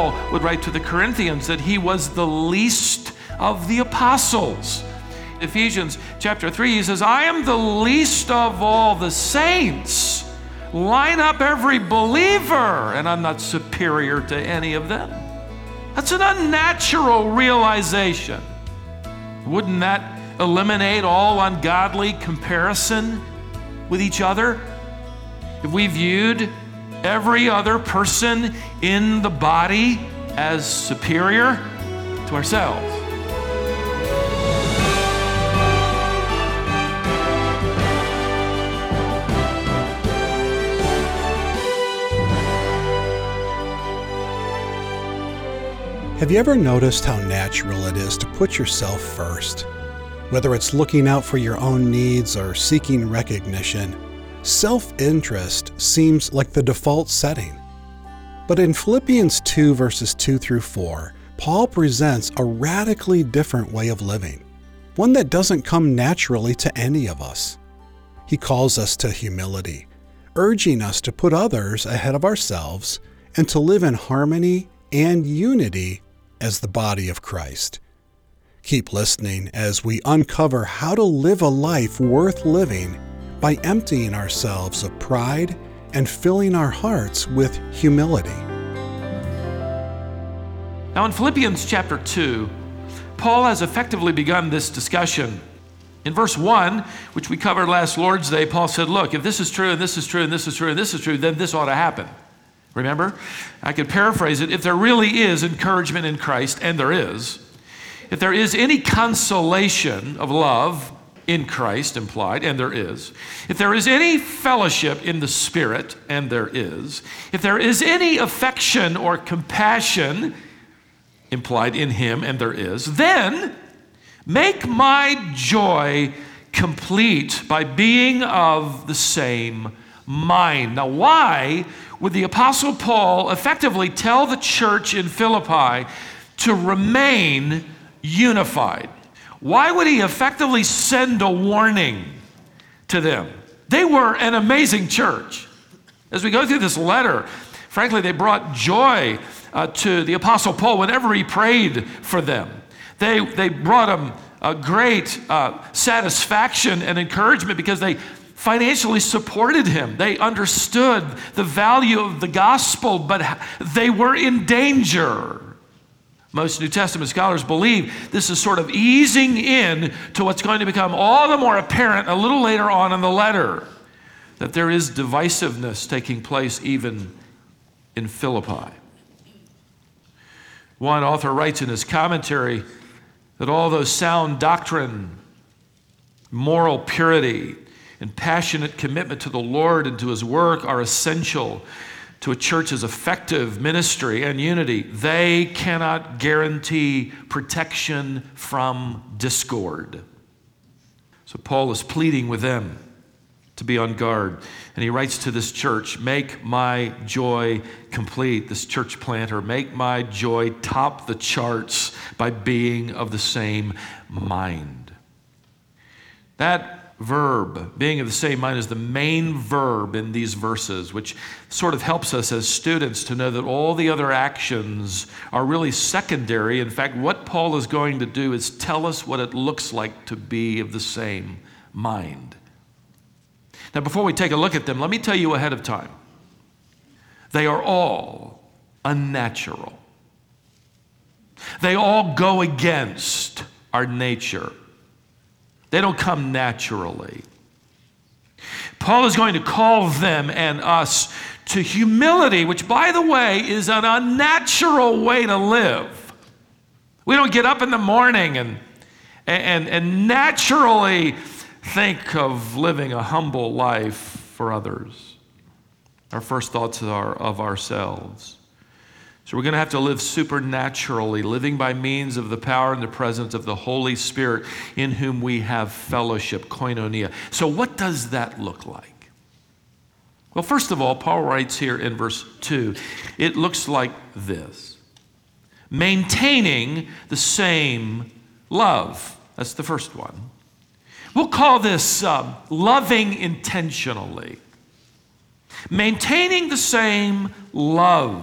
Paul would write to the Corinthians that he was the least of the apostles. Ephesians chapter 3, he says, I am the least of all the saints. Line up every believer, and I'm not superior to any of them. That's an unnatural realization. Wouldn't that eliminate all ungodly comparison with each other? If we viewed every other person in the body as superior to ourselves. Have you ever noticed how natural it is to put yourself first? Whether it's looking out for your own needs or seeking recognition, self-interest seems like the default setting. But in Philippians 2 verses 2 through 4, Paul presents a radically different way of living, one that doesn't come naturally to any of us. He calls us to humility, urging us to put others ahead of ourselves and to live in harmony and unity as the body of Christ. Keep listening as we uncover how to live a life worth living by emptying ourselves of pride and filling our hearts with humility. Now in Philippians chapter 2, Paul has effectively begun this discussion. In verse 1, which we covered last Lord's Day, Paul said, look, if this is true, and this is true, and this is true, and this is true, then this ought to happen. Remember? I could paraphrase it. If there really is encouragement in Christ, and there is, if there is any consolation of love in Christ implied, and there is, if there is any fellowship in the Spirit, and there is, if there is any affection or compassion implied in him, and there is, then make my joy complete by being of the same mind. Now, why would the Apostle Paul effectively tell the church in Philippi to remain unified? Why would he effectively send a warning to them? They were an amazing church. As we go through this letter, frankly, they brought joy to the Apostle Paul whenever he prayed for them. They brought him a great satisfaction and encouragement because they financially supported him. They understood the value of the gospel, but they were in danger. Most New Testament scholars believe this is sort of easing in to what's going to become all the more apparent a little later on in the letter, that there is divisiveness taking place even in Philippi. One author writes in his commentary that although sound doctrine, moral purity, and passionate commitment to the Lord and to his work are essential to a church's effective ministry and unity, they cannot guarantee protection from discord. So Paul is pleading with them to be on guard. And he writes to this church, make my joy complete. This church planter, make my joy top the charts by being of the same mind. That verb, being of the same mind, is the main verb in these verses, which sort of helps us as students to know that all the other actions are really secondary. In fact, what Paul is going to do is tell us what it looks like to be of the same mind. Now, before we take a look at them, let me tell you ahead of time, they are all unnatural. They all go against our nature. They don't come naturally. Paul is going to call them and us to humility, which, by the way, is an unnatural way to live. We don't get up in the morning and naturally think of living a humble life for others. Our first thoughts are of ourselves. So we're going to have to live supernaturally, living by means of the power and the presence of the Holy Spirit in whom we have fellowship, koinonia. So what does that look like? Well, first of all, Paul writes here in verse 2, it looks like this. Maintaining the same love. That's the first one. We'll call this loving intentionally. Maintaining the same love.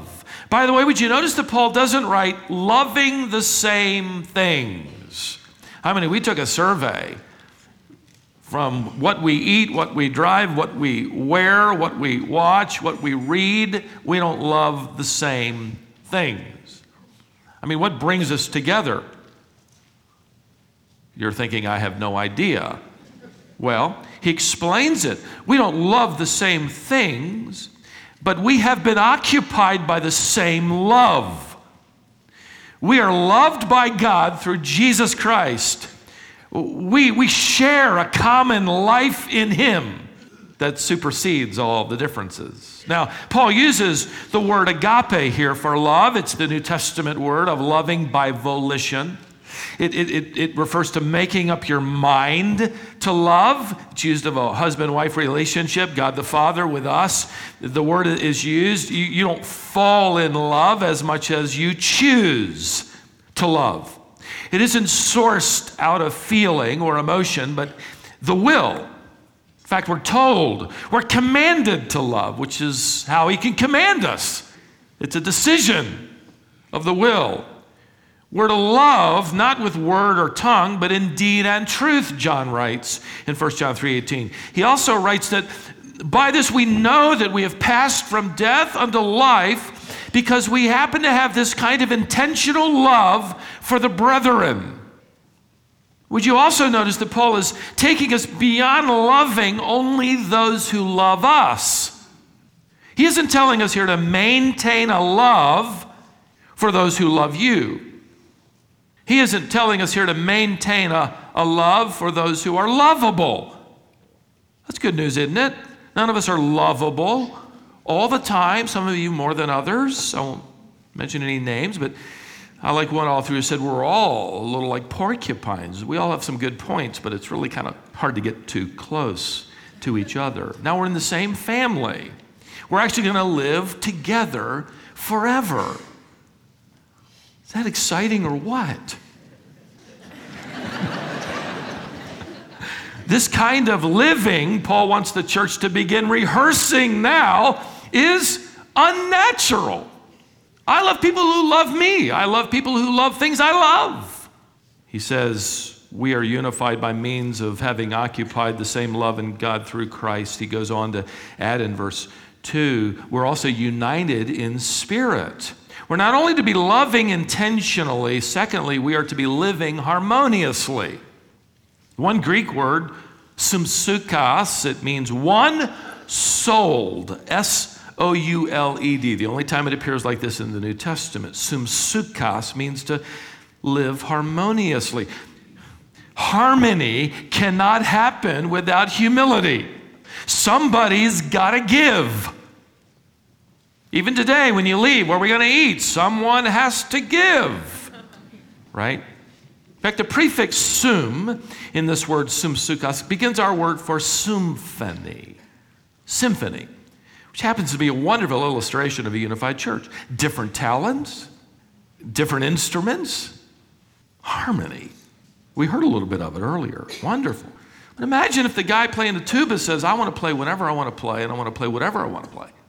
By the way, would you notice that Paul doesn't write loving the same things? How many? We took a survey from what we eat, what we drive, what we wear, what we watch, what we read. We don't love the same things. I mean, what brings us together? You're thinking, I have no idea. Well, he explains it. We don't love the same things, but we have been occupied by the same love. We are loved by God through Jesus Christ. We share a common life in him that supersedes all the differences. Now, Paul uses the word agape here for love. It's the New Testament word of loving by volition. It refers to making up your mind to love. It's used of a husband-wife relationship, God the Father with us. The word is used. You don't fall in love as much as you choose to love. It isn't sourced out of feeling or emotion, but the will. In fact, we're told, we're commanded to love, which is how he can command us. It's a decision of the will. We're to love, not with word or tongue, but in deed and truth, John writes in 1 John 3:18. He also writes that by this we know that we have passed from death unto life, because we happen to have this kind of intentional love for the brethren. Would you also notice that Paul is taking us beyond loving only those who love us? He isn't telling us here to maintain a love for those who love you. He isn't telling us here to maintain a love for those who are lovable. That's good news, isn't it? None of us are lovable all the time, some of you more than others. I won't mention any names, but I like one author who said we're all a little like porcupines. We all have some good points, but it's really kind of hard to get too close to each other. Now we're in the same family. We're actually going to live together forever. Is that exciting or what? This kind of living, Paul wants the church to begin rehearsing now, is unnatural. I love people who love me. I love people who love things I love. He says, we are unified by means of having occupied the same love in God through Christ. He goes on to add in verse 2, we're also united in spirit. We're not only to be loving intentionally, secondly, we are to be living harmoniously. One Greek word, sumsukas, it means one souled, S-O-U-L-E-D. The only time it appears like this in the New Testament. Sumsukas means to live harmoniously. Harmony cannot happen without humility. Somebody's got to give. Even today, when you leave, where are we going to eat? Someone has to give, right? In fact, the prefix sum in this word sumsukas begins our word for symphony, which happens to be a wonderful illustration of a unified church. Different talents, different instruments, harmony. We heard a little bit of it earlier. Wonderful. But imagine if the guy playing the tuba says, I want to play whenever I want to play, and I want to play whatever I want to play.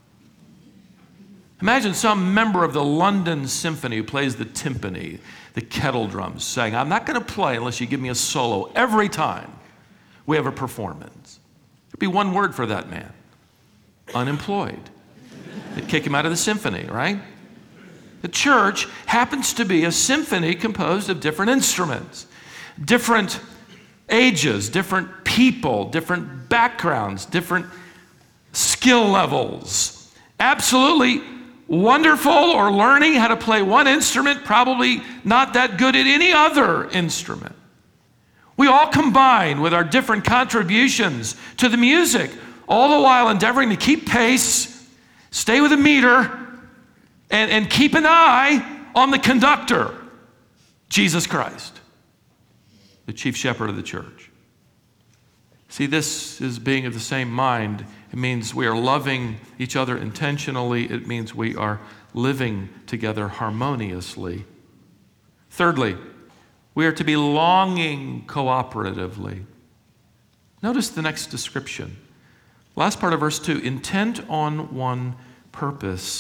Imagine some member of the London Symphony who plays the timpani, the kettle drums, saying, I'm not going to play unless you give me a solo every time we have a performance. There'd be one word for that man: unemployed. They'd kick him out of the symphony, right? The church happens to be a symphony composed of different instruments, different ages, different people, different backgrounds, different skill levels. Absolutely wonderful, or learning how to play one instrument, probably not that good at any other instrument. We all combine with our different contributions to the music, all the while endeavoring to keep pace, stay with a meter, and keep an eye on the conductor, Jesus Christ, the chief shepherd of the church. See, this is being of the same mind. It means we are loving each other intentionally. It means we are living together harmoniously. Thirdly, we are to be longing cooperatively. Notice the next description. Last part of verse 2, intent on one purpose.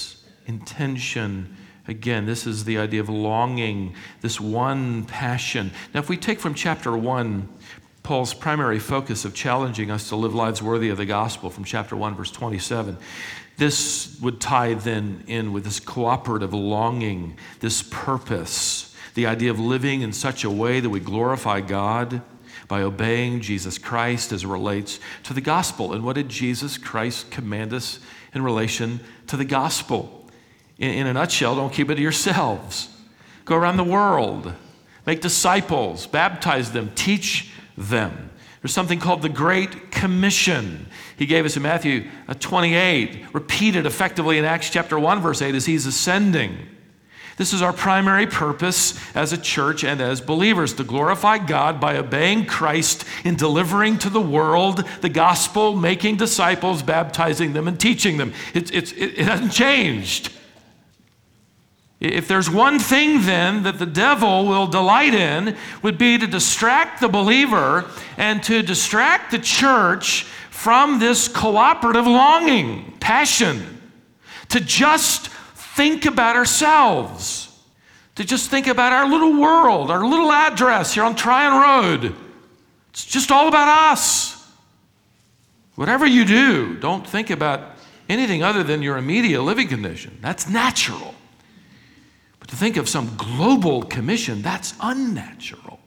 intention. Again, this is the idea of longing, this one passion. Now, if we take from chapter 1, Paul's primary focus of challenging us to live lives worthy of the gospel from chapter 1, verse 27, this would tie then in with this cooperative longing, this purpose, the idea of living in such a way that we glorify God by obeying Jesus Christ as it relates to the gospel. And what did Jesus Christ command us in relation to the gospel? In a nutshell, don't keep it to yourselves. Go around the world, make disciples, baptize them, teach them. There's something called the Great Commission. He gave us in Matthew 28, repeated effectively in Acts chapter 1, verse 8, as he's ascending. This is our primary purpose as a church and as believers, to glorify God by obeying Christ in delivering to the world the gospel, making disciples, baptizing them, and teaching them. It hasn't changed. If there's one thing then that the devil will delight in, would be to distract the believer and to distract the church from this cooperative longing, passion, to just think about ourselves, to just think about our little world, our little address here on Tryon Road. It's just all about us. Whatever you do, don't think about anything other than your immediate living condition. That's natural. To think of some global commission, that's unnatural.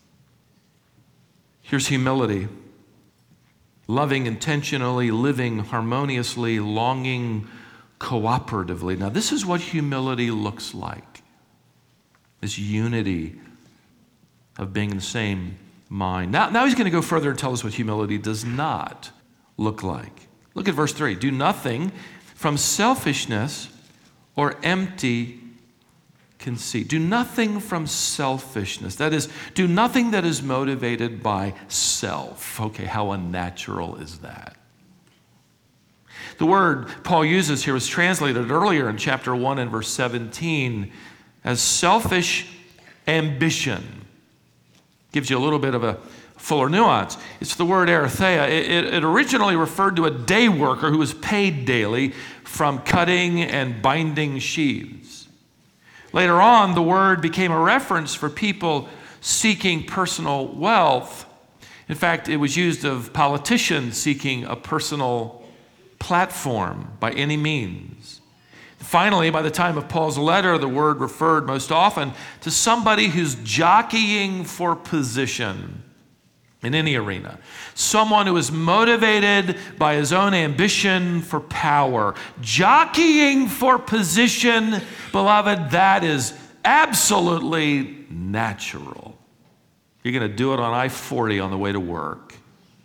Here's humility. Loving intentionally, living harmoniously, longing cooperatively. Now, this is what humility looks like. This unity of being in the same mind. Now he's going to go further and tell us what humility does not look like. Look at verse 3. Do nothing from selfishness or empty conceit. Do nothing from selfishness. That is, do nothing that is motivated by self. Okay, how unnatural is that? The word Paul uses here was translated earlier in chapter 1 and verse 17 as selfish ambition. Gives you a little bit of a fuller nuance. It's the word aletheia. It originally referred to a day worker who was paid daily from cutting and binding sheaves. Later on, the word became a reference for people seeking personal wealth. In fact, it was used of politicians seeking a personal platform by any means. Finally, by the time of Paul's letter, the word referred most often to somebody who's jockeying for position in any arena. Someone who is motivated by his own ambition for power. Jockeying for position, beloved, that is absolutely natural. You're going to do it on I-40 on the way to work.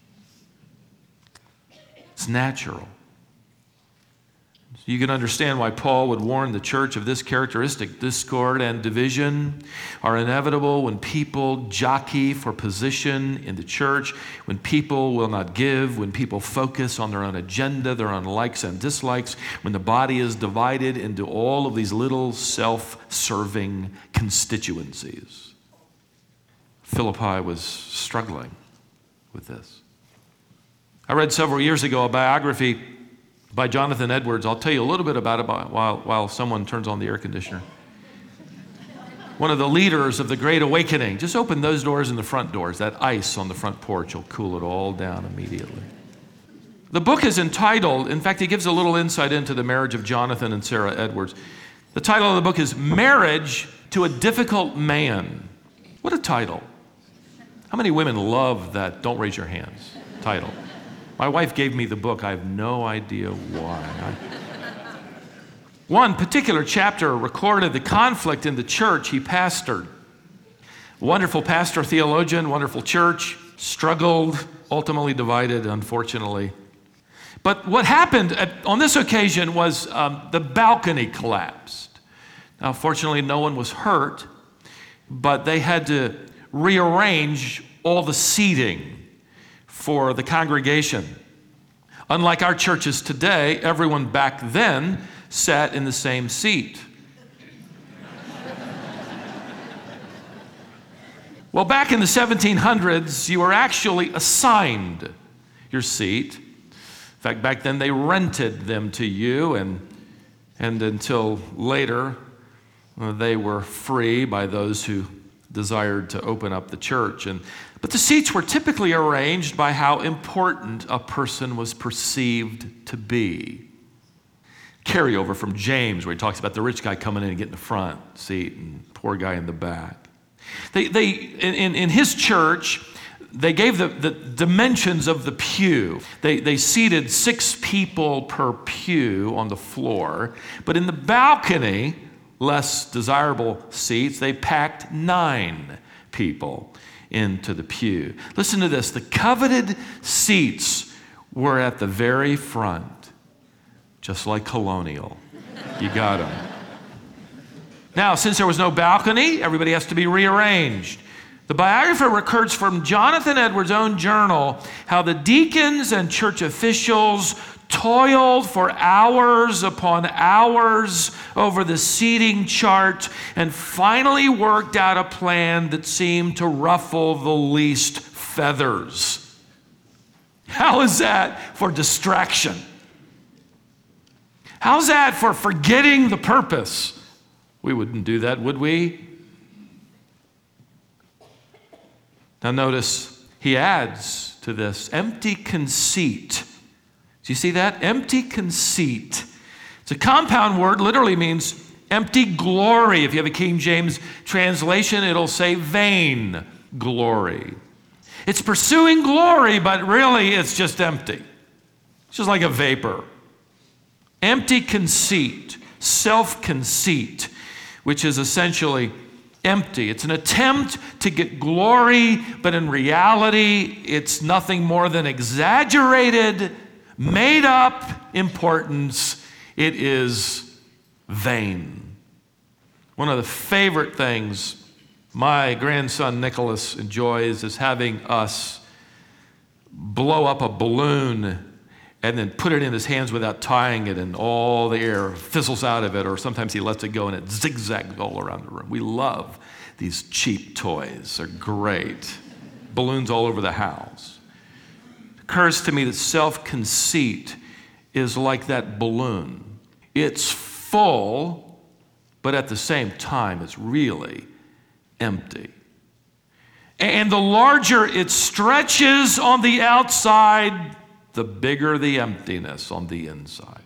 It's natural. You can understand why Paul would warn the church of this characteristic. Discord and division are inevitable when people jockey for position in the church, when people will not give, when people focus on their own agenda, their own likes and dislikes, when the body is divided into all of these little self-serving constituencies. Philippi was struggling with this. I read several years ago a biography by Jonathan Edwards. I'll tell you a little bit about it while someone turns on the air conditioner. One of the leaders of the Great Awakening. Just open those doors and the front doors. That ice on the front porch will cool it all down immediately. The book is entitled, in fact, he gives a little insight into the marriage of Jonathan and Sarah Edwards. The title of the book is Marriage to a Difficult Man. What a title. How many women love that don't raise your hands title? My wife gave me the book. I have no idea why. One particular chapter recorded the conflict in the church he pastored. Wonderful pastor, theologian, wonderful church, struggled, ultimately divided, unfortunately. But what happened on this occasion was the balcony collapsed. Now, fortunately, no one was hurt, but they had to rearrange all the seating for the congregation. Unlike our churches today, everyone back then sat in the same seat. Well, back in the 1700s, you were actually assigned your seat. In fact, back then they rented them to you, and And until later, they were free by those who desired to open up the church. But the seats were typically arranged by how important a person was perceived to be. Carryover from James, where he talks about the rich guy coming in and getting the front seat and poor guy in the back. In his church, they gave the dimensions of the pew. They seated 6 people per pew on the floor, but in the balcony, less desirable seats, they packed 9 people into the pew. Listen to this. The coveted seats were at the very front, just like Colonial. You got them. Now, since there was no balcony, everybody has to be rearranged. The biographer records from Jonathan Edwards' own journal how the deacons and church officials toiled for hours upon hours over the seating chart and finally worked out a plan that seemed to ruffle the least feathers. How is that for distraction? How's that for forgetting the purpose? We wouldn't do that, would we? Now notice, he adds to this, empty conceit. Do you see that? Empty conceit. It's a compound word, literally means empty glory. If you have a King James translation, it'll say vain glory. It's pursuing glory, but really it's just empty. It's just like a vapor. Empty conceit, self-conceit, which is essentially empty. It's an attempt to get glory, but in reality, it's nothing more than exaggerated, made up importance. It is vain. One of the favorite things my grandson Nicholas enjoys is having us blow up a balloon and then put it in his hands without tying it, and all the air fizzles out of it, or sometimes he lets it go and it zigzags all around the room. We love these cheap toys. They're great. Balloons all over the house. It occurs to me that self-conceit is like that balloon. It's full, but at the same time, it's really empty. And the larger it stretches on the outside, the bigger the emptiness on the inside.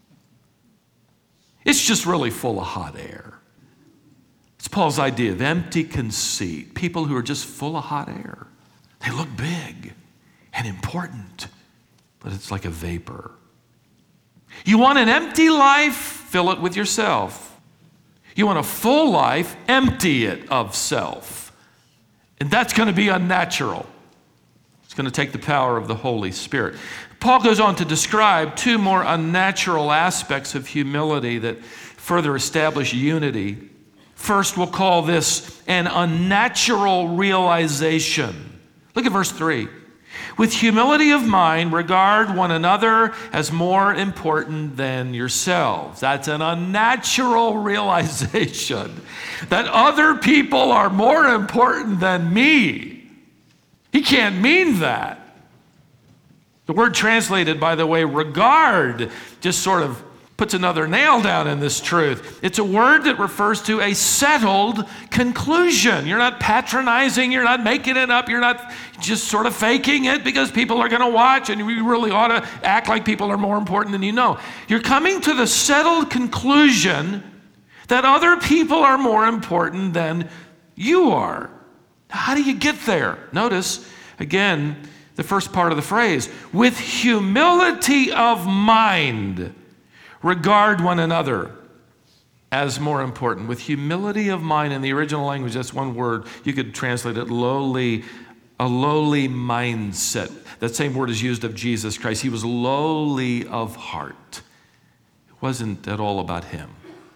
It's just really full of hot air. It's Paul's idea of empty conceit. People who are just full of hot air. They look big and important, but it's like a vapor. You want an empty life? Fill it with yourself. You want a full life? Empty it of self. And that's going to be unnatural. It's going to take the power of the Holy Spirit. Paul goes on to describe 2 more unnatural aspects of humility that further establish unity. First, we'll call this an unnatural realization. Look at verse 3. With humility of mind, regard one another as more important than yourselves. That's an unnatural realization that other people are more important than me. He can't mean that. The word translated, by the way, regard, just sort of puts another nail down in this truth. It's a word that refers to a settled conclusion. You're not patronizing, you're not making it up, you're not just sort of faking it because people are going to watch and we really ought to act like people are more important than you know. You're coming to the settled conclusion that other people are more important than you are. How do you get there? Notice, again, the first part of the phrase, with humility of mind, regard one another as more important. With humility of mind, in the original language, that's one word. You could translate it lowly, a lowly mindset. That same word is used of Jesus Christ. He was lowly of heart. It wasn't at all about him.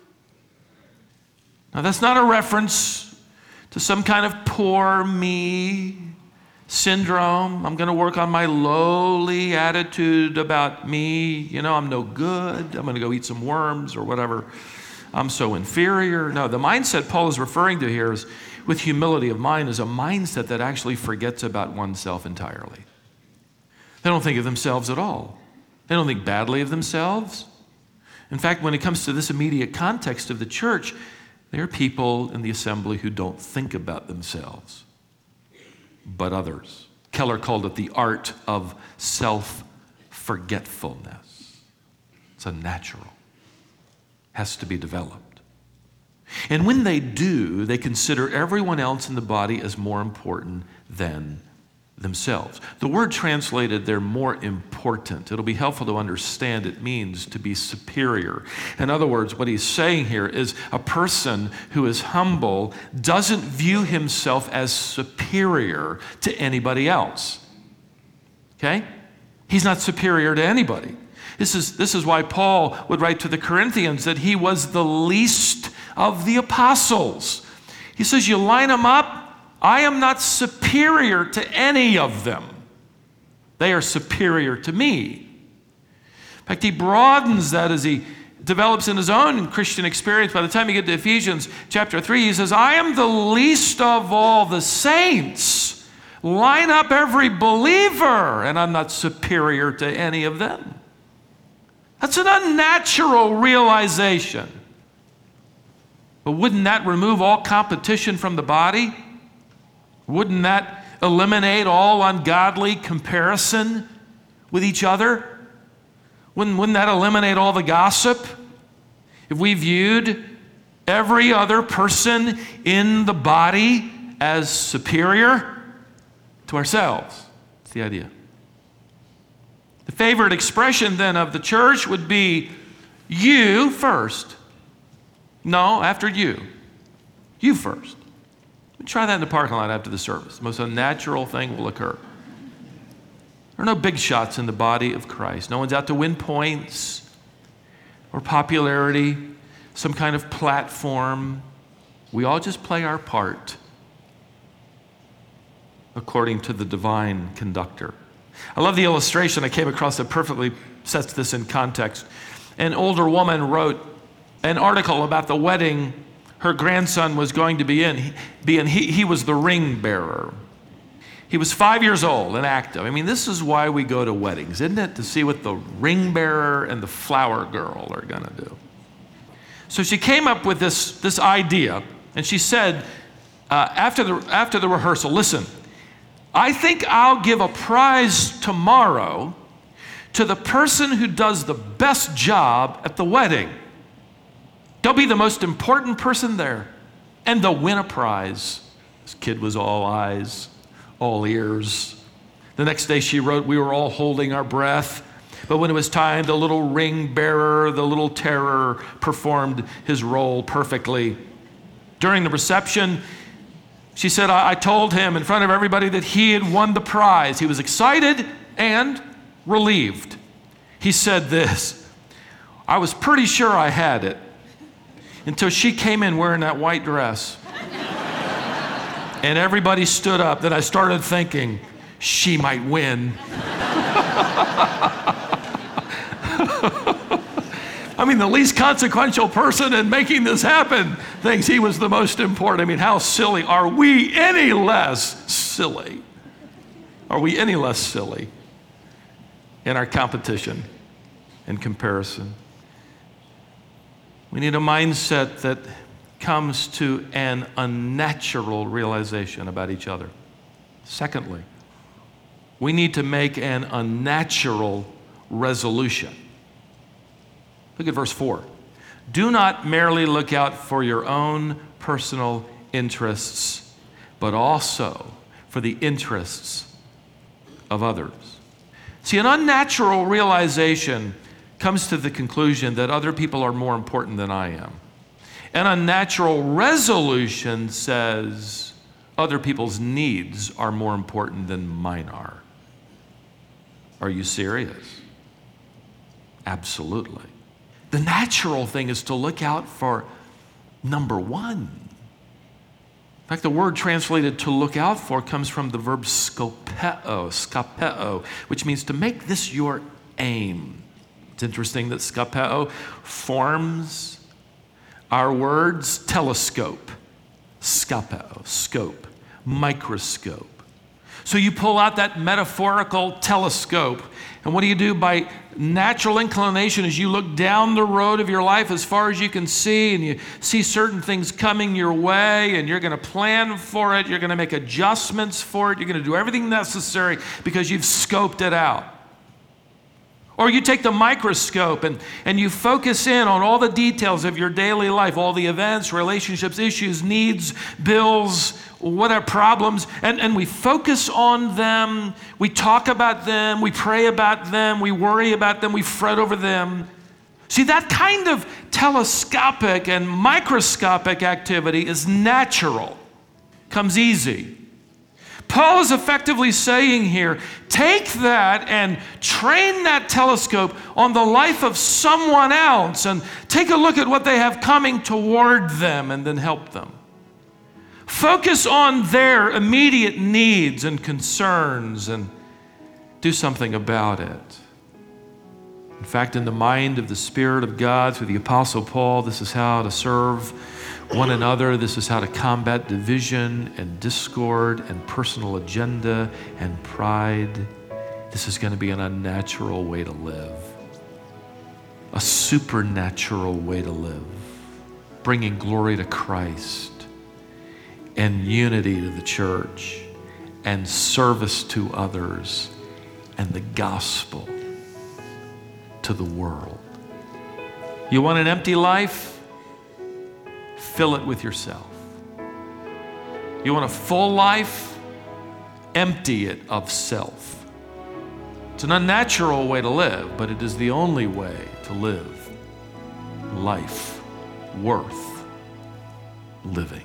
Now, that's not a reference to some kind of poor me syndrome. I'm going to work on my lowly attitude about me. You know, I'm no good. I'm going to go eat some worms or whatever. I'm so inferior. No, the mindset Paul is referring to here is, with humility of mind, is a mindset that actually forgets about oneself entirely. They don't think of themselves at all. They don't think badly of themselves. In fact, when it comes to this immediate context of the church, there are people in the assembly who don't think about themselves, but others. Keller called it the art of self-forgetfulness. It's unnatural. Has to be developed. And when they do, they consider everyone else in the body as more important than themselves. The word translated there, more important, it'll be helpful to understand it means to be superior. In other words, what he's saying here is a person who is humble doesn't view himself as superior to anybody else. Okay? He's not superior to anybody. This is why Paul would write to the Corinthians that he was the least of the apostles. He says, you line them up, I am not superior to any of them. They are superior to me. In fact, he broadens that as he develops in his own Christian experience. By the time you get to Ephesians chapter 3, he says, I am the least of all the saints. Line up every believer, and I'm not superior to any of them. That's an unnatural realization. But wouldn't that remove all competition from the body? Wouldn't that eliminate all ungodly comparison with each other? Wouldn't that eliminate all the gossip? If we viewed every other person in the body as superior to ourselves. That's the idea. The favorite expression then of the church would be you first. No, after you. You first. Try that in the parking lot after the service. The most unnatural thing will occur. There are no big shots in the body of Christ. No one's out to win points or popularity, some kind of platform. We all just play our part according to the divine conductor. I love the illustration I came across that perfectly sets this in context. An older woman wrote an article about the wedding her grandson was going to be in. He was the ring bearer. He was 5 years old and active. I mean, this is why we go to weddings, isn't it? To see what the ring bearer and the flower girl are going to do. So she came up with this idea, and she said, after the rehearsal, listen, I think I'll give a prize tomorrow to the person who does the best job at the wedding. They'll be the most important person there, and they'll win a prize. This kid was all eyes, all ears. The next day she wrote, we were all holding our breath, but when it was time, the little ring bearer, the little terror, performed his role perfectly. During the reception, she said, I told him in front of everybody that he had won the prize. He was excited and relieved. He said this, I was pretty sure I had it, until she came in wearing that white dress. And everybody stood up. Then I started thinking, she might win. I mean, the least consequential person in making this happen thinks he was the most important. I mean, how silly. Are we any less silly? Are we any less silly in our competition and comparison? We need a mindset that comes to an unnatural realization about each other. Secondly, we need to make an unnatural resolution. Look at verse 4. Do not merely look out for your own personal interests, but also for the interests of others. See, an unnatural realization comes to the conclusion that other people are more important than I am. An unnatural resolution says other people's needs are more important than mine are. Are you serious? Absolutely. The natural thing is to look out for number one. In fact, the word translated to look out for comes from the verb skopeo, which means to make this your aim. It's interesting that skopeo forms our words telescope, skopeo, scope, microscope. So you pull out that metaphorical telescope, and what do you do? By natural inclination, as you look down the road of your life as far as you can see, and you see certain things coming your way, and you're going to plan for it, you're going to make adjustments for it, you're going to do everything necessary because you've scoped it out. Or you take the microscope and you focus in on all the details of your daily life, all the events, relationships, issues, needs, bills, whatever problems, and we focus on them, we talk about them, we pray about them, we worry about them, we fret over them. See, that kind of telescopic and microscopic activity is natural, comes easy. Paul is effectively saying here, take that and train that telescope on the life of someone else and take a look at what they have coming toward them and then help them. Focus on their immediate needs and concerns and do something about it. In fact, in the mind of the Spirit of God through the Apostle Paul, this is how to serve one another. This is how to combat division and discord and personal agenda and pride. This is going to be an unnatural way to live, a supernatural way to live, bringing glory to Christ and unity to the church and service to others and the gospel to the world. You want an empty life? Fill it with yourself. You want a full life? Empty it of self. It's an unnatural way to live, but it is the only way to live life worth living.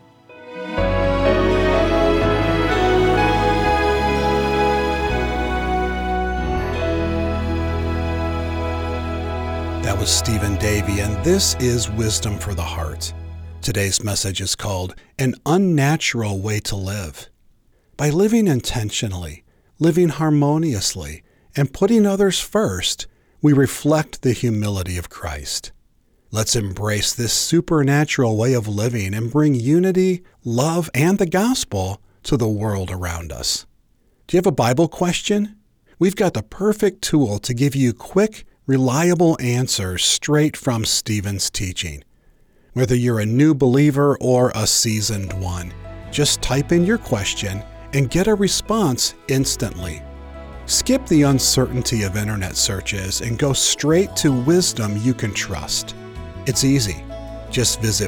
That was Stephen Davey, and this is Wisdom for the Heart. Today's message is called An Unnatural Way to Live. By living intentionally, living harmoniously, and putting others first, we reflect the humility of Christ. Let's embrace this supernatural way of living and bring unity, love, and the gospel to the world around us. Do you have a Bible question? We've got the perfect tool to give you quick, reliable answers straight from Stephen's teaching. Whether you're a new believer or a seasoned one, just type in your question and get a response instantly. Skip the uncertainty of internet searches and go straight to wisdom you can trust. It's easy. Just visit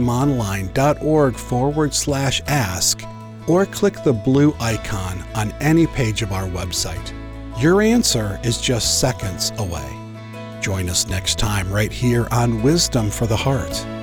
wisdomonline.org/ask or click the blue icon on any page of our website. Your answer is just seconds away. Join us next time right here on Wisdom for the Heart.